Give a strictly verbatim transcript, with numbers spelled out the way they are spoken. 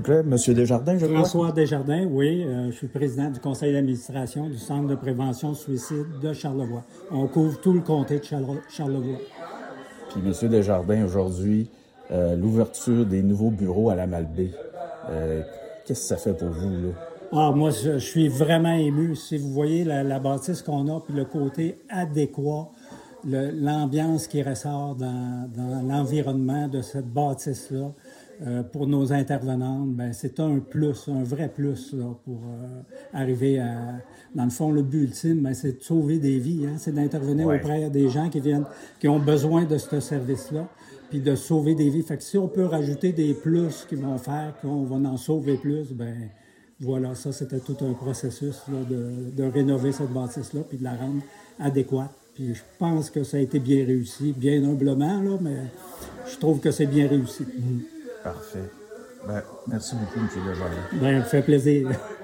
vous plaît? Monsieur Desjardins, je crois. François Desjardins, oui. Euh, je suis président du conseil d'administration du Centre de prévention suicide de Charlevoix. On couvre tout le comté de Charle- Charlevoix. Puis, Monsieur Desjardins, aujourd'hui, euh, l'ouverture des nouveaux bureaux à la Malbaie, euh, qu'est-ce que ça fait pour vous, là? Ah, moi, je, je suis vraiment ému. Si vous voyez la, la bâtisse qu'on a, puis le côté adéquat, le, l'ambiance qui ressort dans, dans l'environnement de cette bâtisse-là, euh, pour nos intervenantes, ben c'est un plus, un vrai plus là, pour euh, arriver à... Dans le fond, le but ultime, ben, c'est de sauver des vies, hein, c'est d'intervenir Ouais. auprès des gens qui viennent, qui ont besoin de ce service-là, puis de sauver des vies. Fait que si on peut rajouter des plus qui vont faire qu'on va en sauver plus, ben voilà, ça, c'était tout un processus là, de, de rénover cette bâtisse-là puis de la rendre adéquate. Puis je pense que ça a été bien réussi, bien humblement, là, mais je trouve que c'est bien réussi. Parfait. Ben, merci beaucoup, M. Desjardins. Ben, ça fait plaisir.